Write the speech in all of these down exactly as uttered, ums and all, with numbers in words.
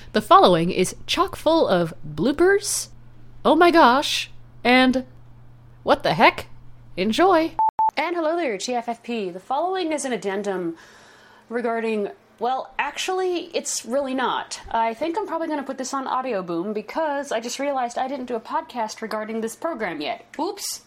The following is chock full of bloopers, oh my gosh, and what the heck? Enjoy! And hello there, T F F P. The following is an addendum regarding, well, actually, it's really not. I think I'm probably going to put this on Audio Boom because I just realized I didn't do a podcast regarding this program yet. Oops!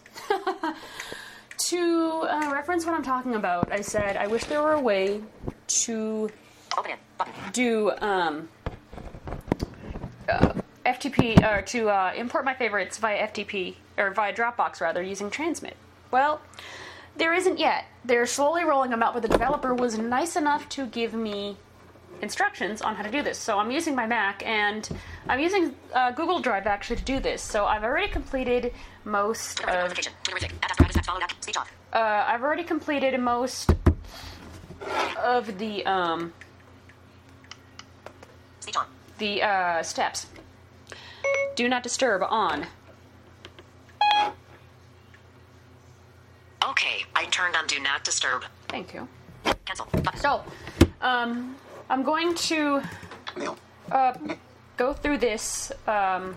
To uh, reference what I'm talking about, I said I wish there were a way to do um, uh, F T P, or to uh, import my favorites via F T P, or via Dropbox rather, using Transmit. Well, there isn't yet. They're slowly rolling them out, but the developer was nice enough to give me instructions on how to do this. So I'm using my Mac, and I'm using uh, Google Drive actually to do this. So I've already completed most of... Uh, I've already completed most of the, um... the, uh, steps. Do not disturb on. Okay, I turned on Do Not Disturb. Thank you. Cancel. So, um, I'm going to uh, go through this. Um,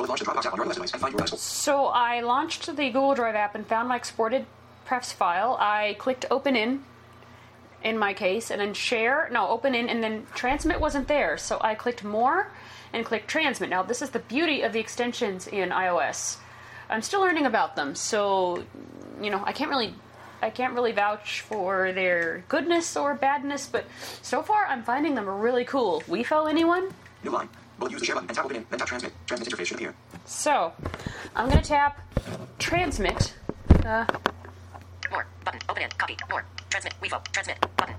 so I launched the Google Drive app and found my exported prefs file. I clicked Open In, in my case, and then Share. No, Open In, and then Transmit wasn't there. So I clicked More and clicked Transmit. Now, this is the beauty of the extensions in iOS. I'm still learning about them, so, you know, I can't really... I can't really vouch for their goodness or badness, but so far I'm finding them really cool. WeFo, anyone? New line. We'll use the share button and tap Open In, then tap Transmit. Transmit interface should appear. So, I'm going to tap Transmit. Uh, More. Button. Open In. Copy. More. Transmit. WeFo. Transmit. Button.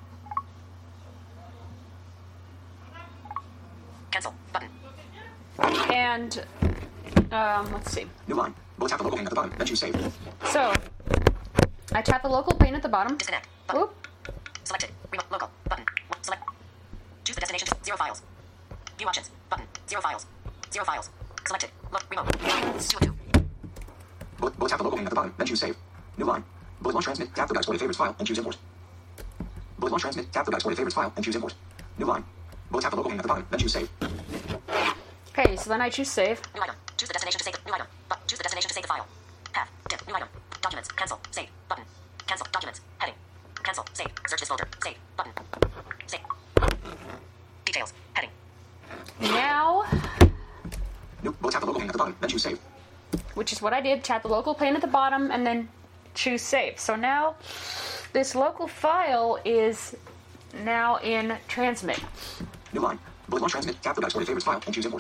Cancel. Button. And, um, let's see. New line. We'll tap the local pane at the bottom, then choose Save. So, I tap the local pane at the bottom. Disconnect. Button. Oop. Selected. Remote. Local. Button. Select. Choose the destination. Zero files. View options. Button. Zero files. Zero files. Selected. Look. Remote. Two of two. We'll, we'll tap the local pane at the bottom, then choose Save. New line. Bullet launch transmit. Tap the Got Exported Favorites file and choose Import. Bullet launch transmit. Tap the Got Exported Favorites file and choose Import. New line. We'll tap the local pane at the bottom, then choose Save. Okay, so then I choose Save. New item. Choose the destination to save the new item. But choose the destination to save the file. Path. Dim. New item. Documents. Cancel. Save. Button. Cancel. Documents. Heading. Cancel. Save. Search this folder. Save. Button. Save. Details. Heading. Now, New. We'll tap the local pane at the bottom, then choose Save. which is what I did, tap the local pane at the bottom and then choose Save. So now, this local file is now in Transmit. New line. Bullet launch transmit. Tap the Got Exported Favorites file and choose Import.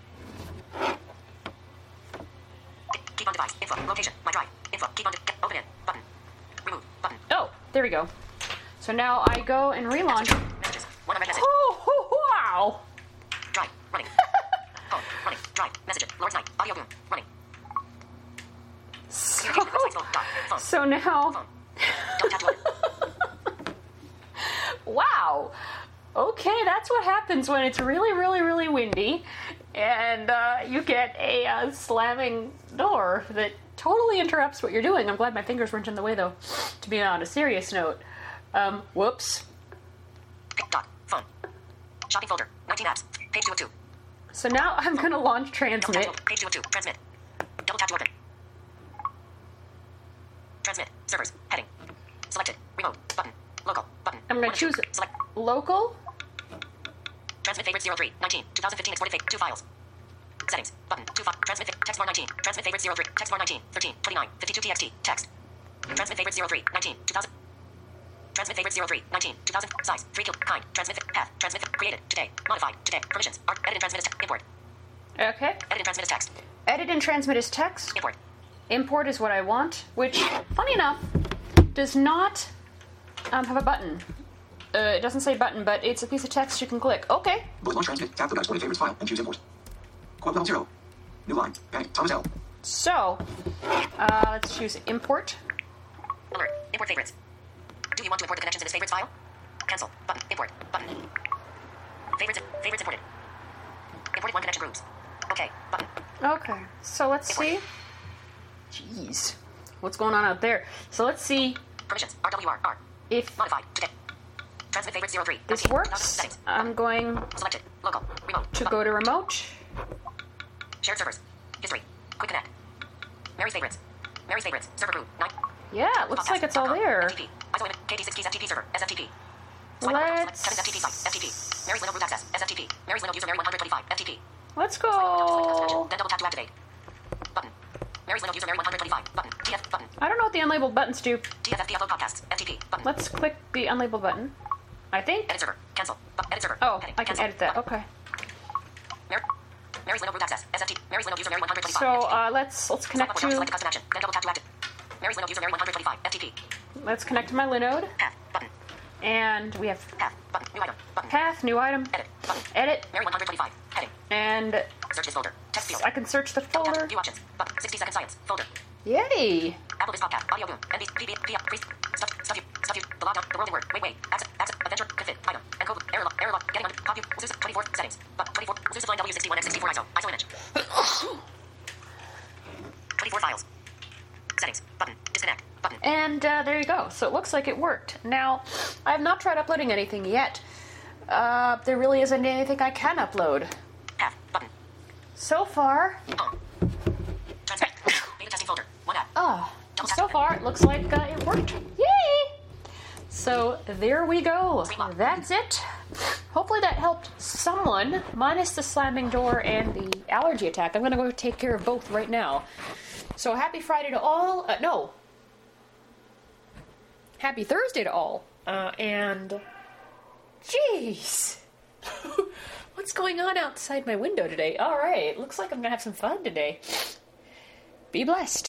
Keep on device. Info. Location. My drive. Info. Keep on. De- open in. Button. Remove. Button. Oh, there we go. So now I go and relaunch. Messages. One of my message. Oh, oh, wow! Drive. Running. Phone. Running. Drive. Messages. Lord's Night. Audio boom. Running. So, Communication websites. Phone. Dot. Phone. so now, Phone. Don't tap to open. wow. Okay, that's what happens when it's really, really, really windy, and uh, you get a uh, slamming door that totally interrupts what you're doing. I'm glad my fingers weren't in the way, though. To be on a serious note, um, whoops. Dot. Phone. Shopping folder. nineteen apps. Page two of two. So now I'm gonna launch Double tap Transmit. to open. Page two of two. Transmit. Double tap to open. Transmit. Servers. Heading. Selected. Remote. Button. Local. Button. I'm gonna One of two. choose Select. local. Transmit favorites zero three nineteen twenty fifteen exported fa- two files. Settings button two five transmit fa- text bar nineteen transmit favorites zero three text bar nineteen thirteen twenty-nine fifty-two txt text transmit favorites zero three nineteen two thousand transmit favorites zero three nineteen two thousand size three kill kind transmit fa- path transmit fa- created today modified today permissions art edit and transmit as te- import Okay. edit and transmit as text Edit and transmit as text. import Import is what I want, which, funny enough, does not um, have a button. Uh, it doesn't say button, but it's a piece of text you can click. Okay. Bullet launch transmit. Tap the Got Exported Favorites file and choose Import. Quote level zero. New line. Panic. Thomas L. So, uh, let's choose import. alert import favorites. Do you want to import the connections in this favorites file? Cancel button import button favorites favorites imported imported one connection groups. Okay button. Okay. So let's see. Jeez. What's going on out there? So let's see Permissions. R W R R. if Modified. Today. Transmit favorite zero three. this nineteen. works. Settings. I'm going... Selected. Local. Remote. Remote. to Button. go to remote. Shared servers. History. Quick connect. Mary's favorites. Mary's favorites. Server group. Nine. Yeah, it looks like it's all there. F T P. I S O K T six Keys F T P server. S F T P. Let's F T P site. F T P. Mary's Linode root access. S F T P. Mary's Linode user Mary one twenty-five. F T P. let's Select Windows go. connection. Then double tap to activate. Button. Mary's Linode user Mary one twenty-five. Button. T F. Button. I don't know what the unlabeled buttons do. T F F P upload podcasts. F T P. Button. Let's click the unlabeled button. I think. Edit server. Cancel. Bu- edit server. Oh, Heading. I can Cancel. edit that. Button. Okay. Mary, Mary's Linode root access. S F T. Mary's Linode user Mary one twenty-five. So F T P. uh, let's let's Swipe connect upward to select a to custom action. Then double tap to active. Mary's Linode user Mary one twenty-five. F T P. let's connect to my Linode, Path. Button. and we have Path. Button. New item. Button. path, new item, Edit. Button. edit, Mary one twenty-five. Heading. and Search this folder. Text field. I can search the Double tap. folder. View options. Button. sixty second science. Folder. Yay! Apple Biz Podcast. Audio Boom. N B C. P B. P. Priest. Stuff. Stuff you. Stuff you. The lockdown. The world in word. Wait. Wait. Access. Access. Adventure. Config. Item. Encode. Error log. Error log. Getting under. Copy. Zeus. twenty-four. Settings. But twenty-four. Zeus line W sixty-one X sixty-four I S O. I S O image. twenty-four files. Settings. Button. Disconnect. Button. And uh, there you go. So it looks like it worked. Now, I have not tried uploading anything yet. Uh, there really isn't anything I can upload. Path. Button. So far, Home. Transmit. Beta testing folder. One app. oh, so far it looks like uh, it worked. Yay! So there we go. That's it. Hopefully that helped someone, minus the slamming door and the allergy attack. I'm going to go take care of both right now. So happy Friday to all. Uh, no. Happy Thursday to all. Uh, and... Jeez. What's going on outside my window today? All right. Looks like I'm going to have some fun today. Be blessed.